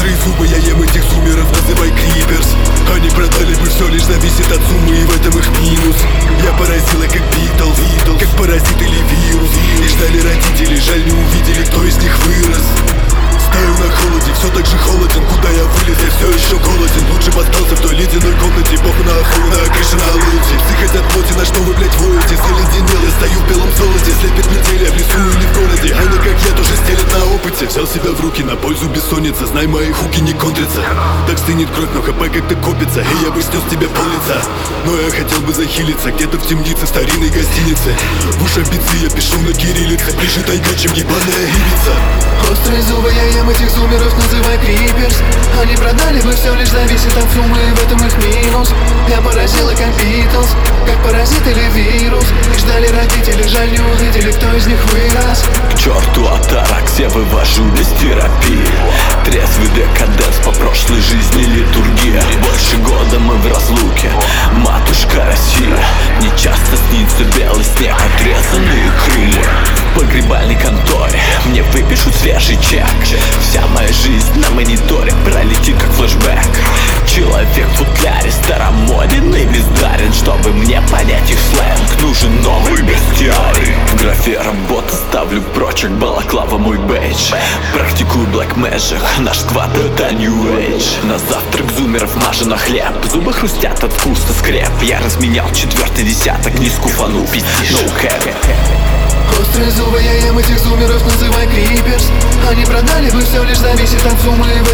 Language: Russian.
острые зубы, я ем этих зумеров, называй криперс. Они продали бы все, лишь зависит от суммы, и в этом их минус. Я поразила как Битлз, как паразит или вирус. И ждали родители, жаль не увидели, кто из них вырос. Стою на холоде, все так же холоден. Куда я вылез, я все еще голоден. Лучше бы остался в той ледяной комнате. Бог на охуенная крыша на лоте. Все хотят плоти, на что вы, блять, воете. Заледенел, я стою в белом золоте. Слепит метель, в лесу или в городе. Они, как я, тоже стелят на опыте. Взял себя в руки, на пользу бессонница. Знай, мои хуки не контрятся. Так стынет кровь, но хп как-то копится. И я бы снес тебе пол лица. Но я хотел бы захилиться где-то в темнице, в старинной гостинице. В уж амбиции я пишу на кириллице. Ближе тайга, чем ебаная ивица. Острые зубы, я ем этих зумеров, называй криперс. Они продали бы все, лишь зависит от суммы, и в этом их минус. Я поразила как Битлз, как паразит или вирус. И ждали родители, жаль не увидели, кто из них вырос. К черту атараксия, вывожу без терапии. Трезвый декаденс по прошлой жизни литургия. Больше года мы в разлуке, матушка Россия. Мне часто снится белый снег, отрезанные крылья. В погребальной конторе мне выпишут свежий чек. Вся моя жизнь на мониторе пролетит как флешбэк. Человек в футляре старомоден и бездарен. Чтобы мне понять их сленг, нужен новый бестиарий. В графе работа ставлю прочек, балаклава мой бейдж. Практикую black magic, наш сквад это new age. На завтрак зумеров мажу на хлеб, зубы хрустят от вкуса скреп. Я разменял 4-й десяток, не скуфану, no cap. Острые зубы, я ем этих зумеров, называй криперс. Они продали бы все, лишь зависит от суммы, и